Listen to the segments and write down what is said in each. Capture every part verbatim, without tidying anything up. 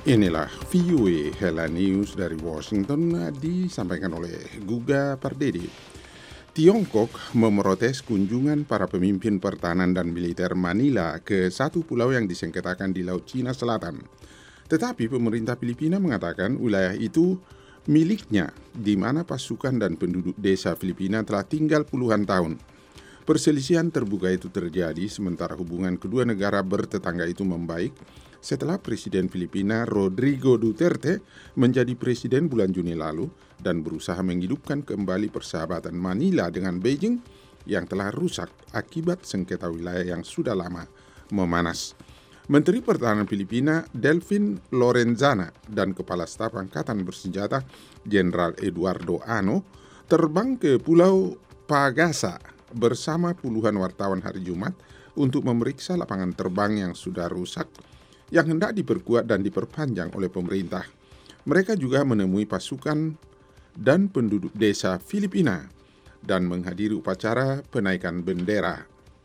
Inilah V O A Headline News dari Washington disampaikan oleh Guga Pardede. Tiongkok memprotes kunjungan para pemimpin pertahanan dan militer Manila ke satu pulau yang disengketakan di Laut Cina Selatan. Tetapi pemerintah Filipina mengatakan wilayah itu miliknya, di mana pasukan dan penduduk desa Filipina telah tinggal puluhan tahun. Perselisihan terbuka itu terjadi sementara hubungan kedua negara bertetangga itu membaik setelah Presiden Filipina Rodrigo Duterte menjadi presiden bulan Juni lalu dan berusaha menghidupkan kembali persahabatan Manila dengan Beijing yang telah rusak akibat sengketa wilayah yang sudah lama memanas. Menteri Pertahanan Filipina Delfin Lorenzana dan Kepala Staf Angkatan Bersenjata Jenderal Eduardo Ano terbang ke Pulau Pagasa bersama puluhan wartawan hari Jumat untuk memeriksa lapangan terbang yang sudah rusak yang hendak diperkuat dan diperpanjang oleh pemerintah. Mereka juga menemui pasukan dan penduduk desa Filipina dan menghadiri upacara penaikan bendera.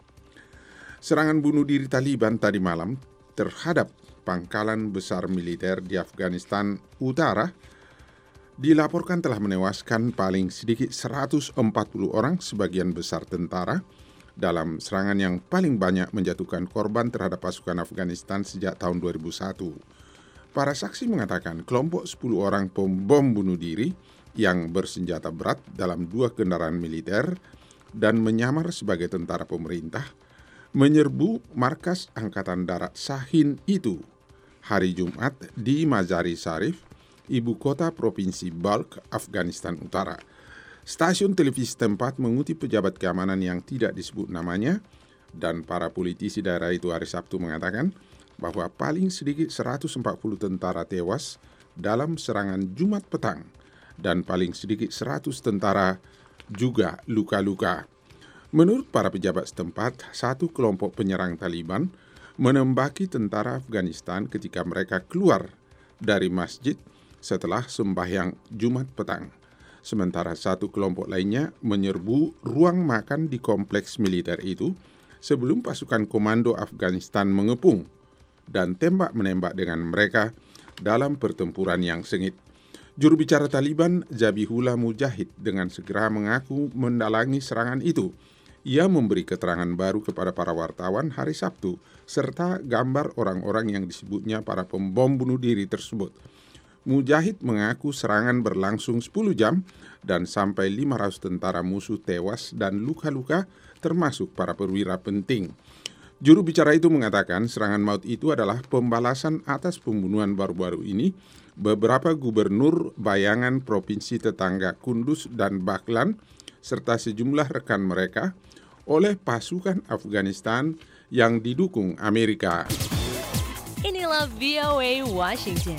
Serangan bunuh diri Taliban tadi malam terhadap pangkalan besar militer di Afghanistan Utara dilaporkan telah menewaskan paling sedikit seratus empat puluh orang, sebagian besar tentara, dalam serangan yang paling banyak menjatuhkan korban terhadap pasukan Afghanistan sejak tahun dua ribu satu. Para saksi mengatakan kelompok sepuluh orang pembom bunuh diri yang bersenjata berat dalam dua kendaraan militer dan menyamar sebagai tentara pemerintah menyerbu markas Angkatan Darat Shahin itu hari Jumat di Mazar-i Sharif, ibu kota provinsi Balkh, Afghanistan Utara. Stasiun televisi setempat mengutip pejabat keamanan yang tidak disebut namanya dan para politisi daerah itu hari Sabtu mengatakan bahwa paling sedikit seratus empat puluh tentara tewas dalam serangan Jumat petang dan paling sedikit seratus tentara juga luka-luka. Menurut para pejabat setempat, satu kelompok penyerang Taliban menembaki tentara Afghanistan ketika mereka keluar dari masjid setelah sembahyang Jumat petang. Sementara satu kelompok lainnya menyerbu ruang makan di kompleks militer itu sebelum pasukan komando Afghanistan mengepung dan tembak-menembak dengan mereka dalam pertempuran yang sengit. Juru bicara Taliban, Zabihullah Mujahid, dengan segera mengaku mendalangi serangan itu. Ia memberi keterangan baru kepada para wartawan hari Sabtu serta gambar orang-orang yang disebutnya para pembom bunuh diri tersebut. Mujahid mengaku serangan berlangsung sepuluh jam dan sampai lima ratus tentara musuh tewas dan luka-luka termasuk para perwira penting. Juru bicara itu mengatakan serangan maut itu adalah pembalasan atas pembunuhan baru-baru ini beberapa gubernur bayangan provinsi tetangga Kunduz dan Baghlan serta sejumlah rekan mereka oleh pasukan Afghanistan yang didukung Amerika. Inilah V O A Washington.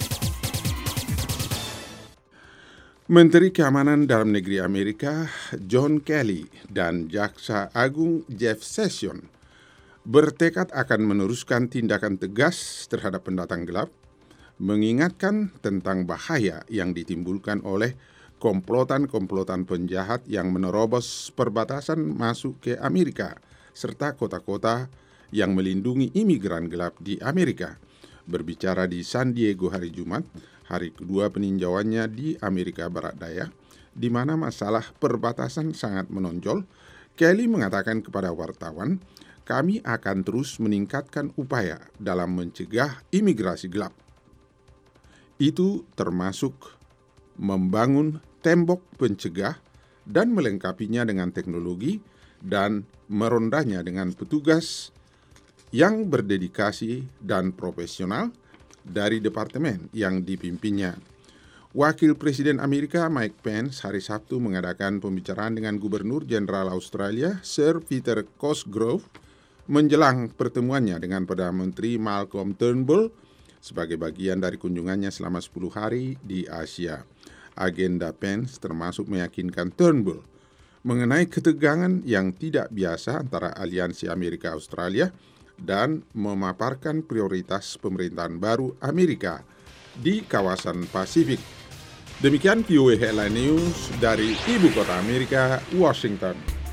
Menteri Keamanan Dalam Negeri Amerika John Kelly dan Jaksa Agung Jeff Sessions bertekad akan meneruskan tindakan tegas terhadap pendatang gelap, mengingatkan tentang bahaya yang ditimbulkan oleh komplotan-komplotan penjahat yang menerobos perbatasan masuk ke Amerika, serta kota-kota yang melindungi imigran gelap di Amerika. Berbicara di San Diego hari Jumat, hari kedua peninjauannya di Amerika Barat Daya, di mana masalah perbatasan sangat menonjol, Kelly mengatakan kepada wartawan, kami akan terus meningkatkan upaya dalam mencegah imigrasi gelap. Itu termasuk membangun tembok pencegah dan melengkapinya dengan teknologi dan merondanya dengan petugas yang berdedikasi dan profesional dari departemen yang dipimpinnya. Wakil Presiden Amerika Mike Pence hari Sabtu mengadakan pembicaraan dengan Gubernur Jenderal Australia Sir Peter Cosgrove menjelang pertemuannya dengan Perdana Menteri Malcolm Turnbull sebagai bagian dari kunjungannya selama sepuluh hari di Asia. Agenda Pence termasuk meyakinkan Turnbull mengenai ketegangan yang tidak biasa antara aliansi Amerika-Australia dan memaparkan prioritas pemerintahan baru Amerika di kawasan Pasifik. Demikian V O A Headline News dari Ibu Kota Amerika, Washington.